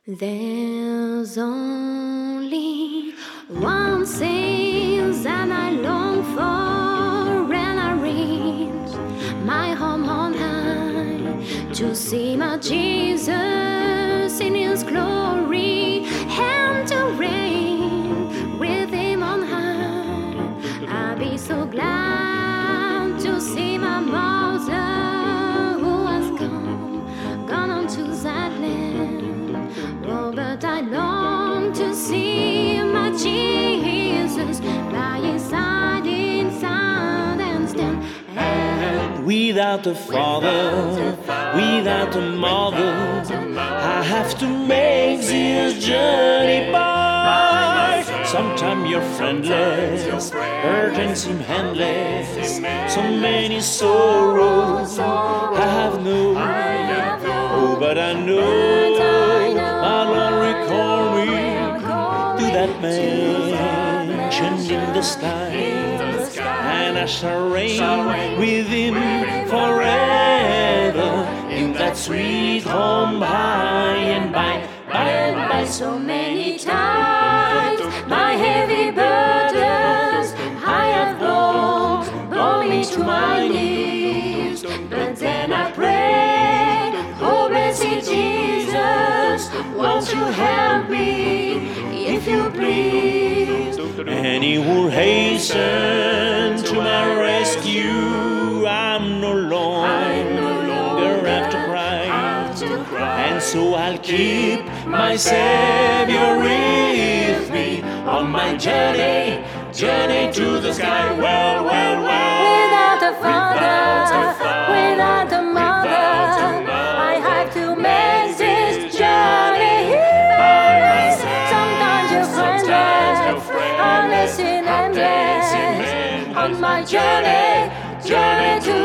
There's only one thing that I long for, and I reach my home on high to see my Jesus in His glory and to reign with Him on high. I'll be so glad to see my mother who has gone on to that land. Oh, but I long to see my Jesus by His side, inside and stand. And without a father, without a mother, I have to make this journey by. Sometimes you're friendless, burdens seem endless, so many sorrows I have no. Oh, but I know my Lord will call me to that mansion in the sky, and I shall reign with Him forever in that sweet home by and by, by and by. So many times my heavy burdens I have borne me to my knees, but then I pray, oh blessed Jesus, won't you help me if you please? And He will hasten to my rescue. I'm no longer have to cry, and so I'll keep my Savior with me on my journey to the sky. Well. Without a father, without a mother, I have to make this journey by myself. Sometimes you're friendless, I'm listening endless on my journey to